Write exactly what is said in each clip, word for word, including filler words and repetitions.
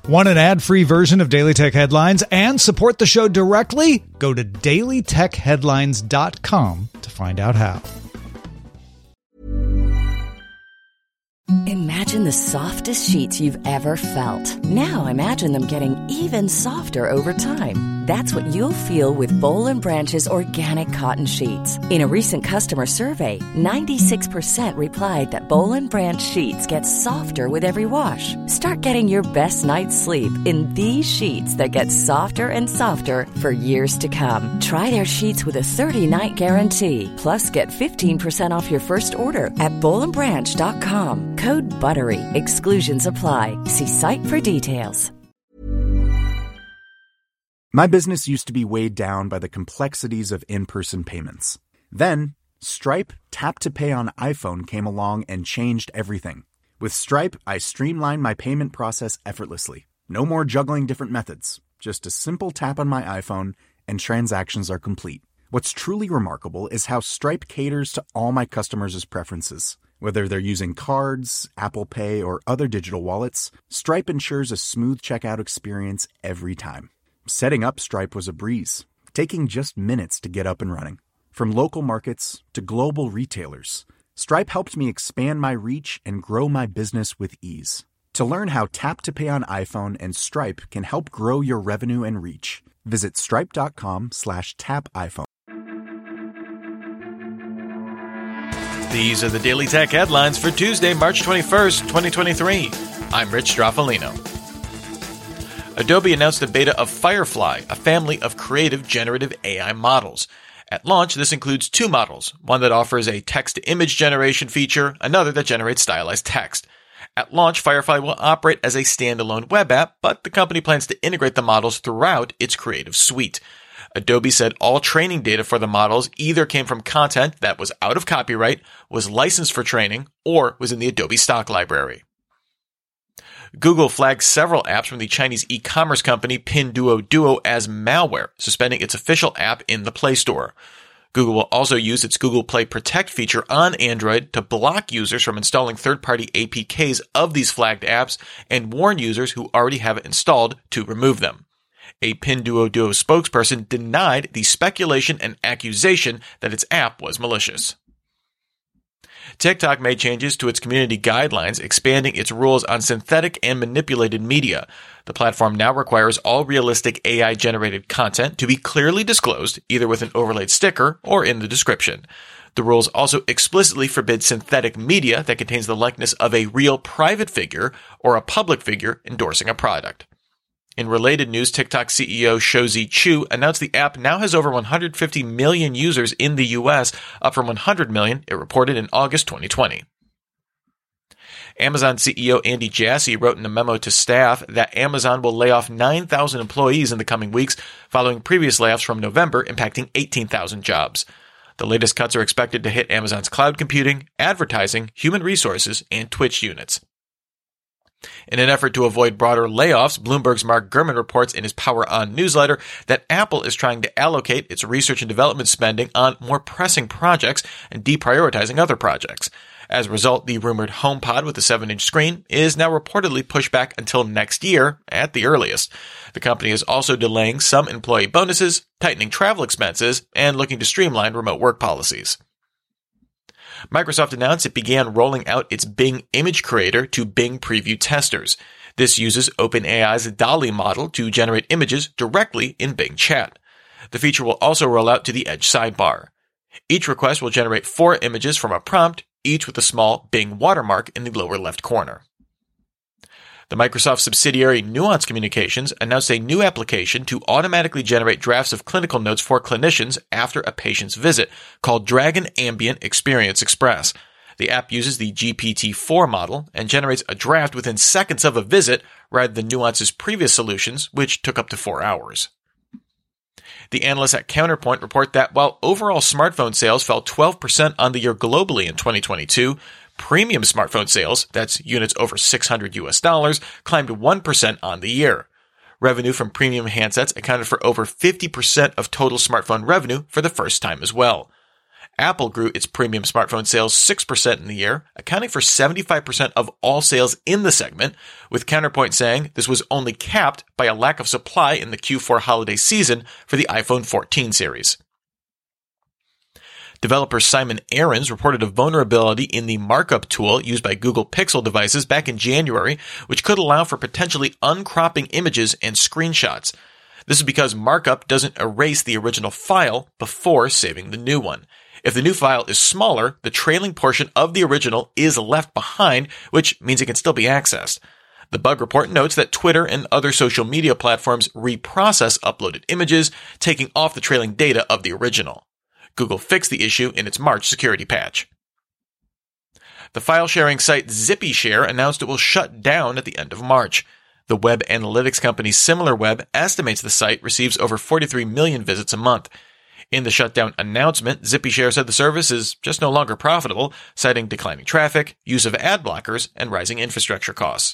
Want an ad-free version of Daily Tech Headlines and support the show directly? Go to daily tech headlines dot com to find out how. Imagine the softest sheets you've ever felt. Now imagine them getting even softer over time. That's what you'll feel with Boll and Branch's organic cotton sheets. In a recent customer survey, ninety-six percent replied that Boll and Branch sheets get softer with every wash. Start getting your best night's sleep in these sheets that get softer and softer for years to come. Try their sheets with a thirty-night guarantee. Plus, get fifteen percent off your first order at boll and branch dot com. Code BUTTERY. Exclusions apply. See site for details. My business used to be weighed down by the complexities of in-person payments. Then, Stripe Tap to Pay on iPhone came along and changed everything. With Stripe, I streamlined my payment process effortlessly. No more juggling different methods. Just a simple tap on my iPhone and transactions are complete. What's truly remarkable is how Stripe caters to all my customers' preferences. Whether they're using cards, Apple Pay, or other digital wallets, Stripe ensures a smooth checkout experience every time. Setting up Stripe was a breeze, taking just minutes to get up and running. From local markets to global retailers, Stripe helped me expand my reach and grow my business with ease. To learn how Tap to Pay on iPhone and Stripe can help grow your revenue and reach, visit stripe.com slash tap iPhone. These are the Daily Tech headlines for Tuesday, March twenty-first, twenty twenty-three. I'm Rich Straffolino. Adobe announced a beta of Firefly, a family of creative generative A I models. At launch, this includes two models, one that offers a text-to-image generation feature, another that generates stylized text. At launch, Firefly will operate as a standalone web app, but the company plans to integrate the models throughout its creative suite. Adobe said all training data for the models either came from content that was out of copyright, was licensed for training, or was in the Adobe stock library. Google flagged several apps from the Chinese e-commerce company Pinduoduo as malware, suspending its official app in the Play Store. Google will also use its Google Play Protect feature on Android to block users from installing third-party A P Ks of these flagged apps and warn users who already have it installed to remove them. A Pinduoduo spokesperson denied the speculation and accusation that its app was malicious. TikTok made changes to its community guidelines, expanding its rules on synthetic and manipulated media. The platform now requires all realistic A I-generated content to be clearly disclosed, either with an overlaid sticker or in the description. The rules also explicitly forbid synthetic media that contains the likeness of a real private figure or a public figure endorsing a product. In related news, TikTok C E O Shouzi Chu announced the app now has over one hundred fifty million users in the U S, up from one hundred million it reported in August twenty twenty. Amazon C E O Andy Jassy wrote in a memo to staff that Amazon will lay off nine thousand employees in the coming weeks, following previous layoffs from November impacting eighteen thousand jobs. The latest cuts are expected to hit Amazon's cloud computing, advertising, human resources, and Twitch units. In an effort to avoid broader layoffs, Bloomberg's Mark Gurman reports in his Power On newsletter that Apple is trying to allocate its research and development spending on more pressing projects and deprioritizing other projects. As a result, the rumored HomePod with a seven-inch screen is now reportedly pushed back until next year at the earliest. The company is also delaying some employee bonuses, tightening travel expenses, and looking to streamline remote work policies. Microsoft announced it began rolling out its Bing Image Creator to Bing Preview testers. This uses OpenAI's DALL-E model to generate images directly in Bing Chat. The feature will also roll out to the Edge sidebar. Each request will generate four images from a prompt, each with a small Bing watermark in the lower left corner. The Microsoft subsidiary Nuance Communications announced a new application to automatically generate drafts of clinical notes for clinicians after a patient's visit, called Dragon Ambient Experience Express. The app uses the G P T four model and generates a draft within seconds of a visit, rather than Nuance's previous solutions, which took up to four hours. The analysts at Counterpoint report that while overall smartphone sales fell twelve percent on the year globally in twenty twenty-two, premium smartphone sales, that's units over six hundred U S dollars, climbed one percent on the year. Revenue from premium handsets accounted for over fifty percent of total smartphone revenue for the first time as well. Apple grew its premium smartphone sales six percent in the year, accounting for seventy-five percent of all sales in the segment, with Counterpoint saying this was only capped by a lack of supply in the Q four holiday season for the iPhone fourteen series. Developer Simon Ahrens reported a vulnerability in the markup tool used by Google Pixel devices back in January, which could allow for potentially uncropping images and screenshots. This is because markup doesn't erase the original file before saving the new one. If the new file is smaller, the trailing portion of the original is left behind, which means it can still be accessed. The bug report notes that Twitter and other social media platforms reprocess uploaded images, taking off the trailing data of the original. Google fixed the issue in its March security patch. The file-sharing site ZippyShare announced it will shut down at the end of March. The web analytics company SimilarWeb estimates the site receives over forty-three million visits a month. In the shutdown announcement, ZippyShare said the service is just no longer profitable, citing declining traffic, use of ad blockers, and rising infrastructure costs.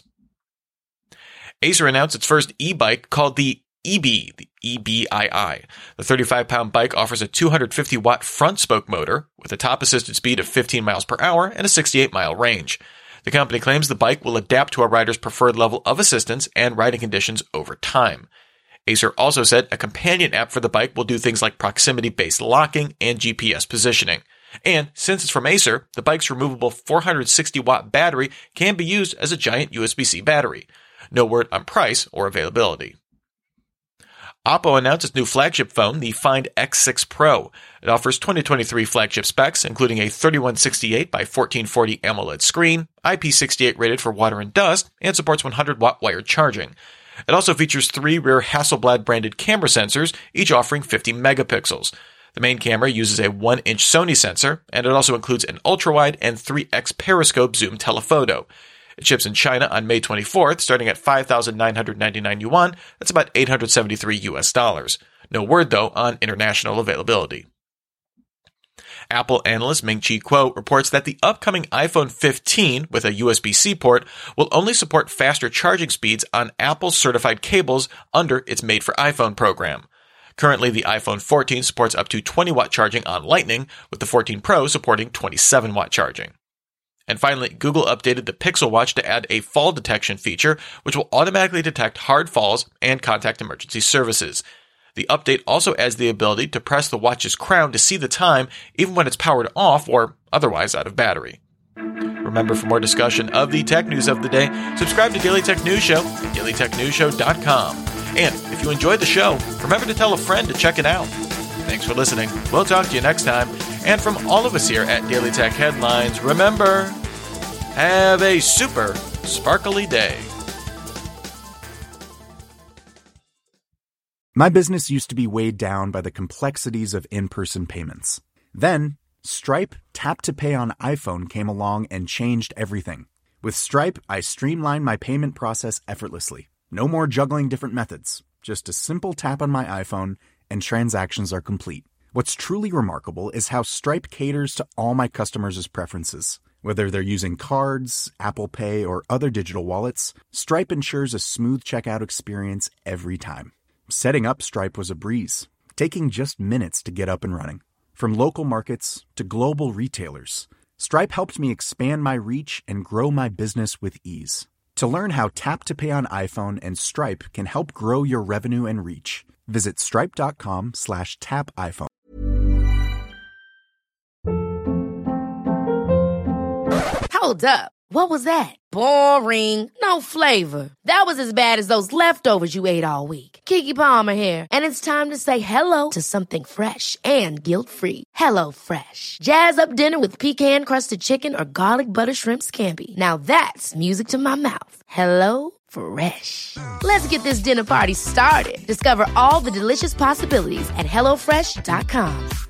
Acer announced its first e-bike called the E B, the E B I I. The thirty-five pound bike offers a two hundred fifty watt front spoke motor with a top assisted speed of fifteen miles per hour and a sixty-eight mile range. The company claims the bike will adapt to a rider's preferred level of assistance and riding conditions over time. Acer also said a companion app for the bike will do things like proximity-based locking and G P S positioning. And since it's from Acer, the bike's removable four hundred sixty watt battery can be used as a giant U S B C battery. No word on price or availability. Oppo announced its new flagship phone, the Find X six Pro. It offers twenty twenty-three flagship specs, including a thirty-one sixty-eight by fourteen forty AMOLED screen, I P sixty-eight rated for water and dust, and supports one hundred watt wired charging. It also features three rear Hasselblad-branded camera sensors, each offering fifty megapixels. The main camera uses a one inch Sony sensor, and it also includes an ultrawide and three x periscope zoom telephoto. It ships in China on May twenty-fourth, starting at five thousand nine hundred ninety-nine yuan. That's about eight hundred seventy-three U S dollars. No word, though, on international availability. Apple analyst Ming-Chi Kuo reports that the upcoming iPhone fifteen with a U S B C port will only support faster charging speeds on Apple's certified cables under its Made for iPhone program. Currently, the iPhone fourteen supports up to twenty watt charging on Lightning, with the fourteen Pro supporting twenty-seven watt charging. And finally, Google updated the Pixel Watch to add a fall detection feature, which will automatically detect hard falls and contact emergency services. The update also adds the ability to press the watch's crown to see the time, even when it's powered off or otherwise out of battery. Remember, for more discussion of the tech news of the day, subscribe to Daily Tech News Show at daily tech news show dot com. And if you enjoyed the show, remember to tell a friend to check it out. Thanks for listening. We'll talk to you next time. And from all of us here at Daily Tech Headlines, remember, have a super sparkly day. My business used to be weighed down by the complexities of in-person payments. Then, Stripe Tap to Pay on iPhone came along and changed everything. With Stripe, I streamlined my payment process effortlessly. No more juggling different methods. Just a simple tap on my iPhone and transactions are complete. What's truly remarkable is how Stripe caters to all my customers' preferences. Whether they're using cards, Apple Pay, or other digital wallets, Stripe ensures a smooth checkout experience every time. Setting up Stripe was a breeze, taking just minutes to get up and running. From local markets to global retailers, Stripe helped me expand my reach and grow my business with ease. To learn how Tap to Pay on iPhone and Stripe can help grow your revenue and reach, visit stripe.com slash tap iPhone. Hold up. What was that? Boring. No flavor. That was as bad as those leftovers you ate all week. Keke Palmer here. And it's time to say hello to something fresh and guilt-free. Hello Fresh. Jazz up dinner with pecan-crusted chicken or garlic butter shrimp scampi. Now that's music to my mouth. Hello Fresh. Let's get this dinner party started. Discover all the delicious possibilities at hello fresh dot com.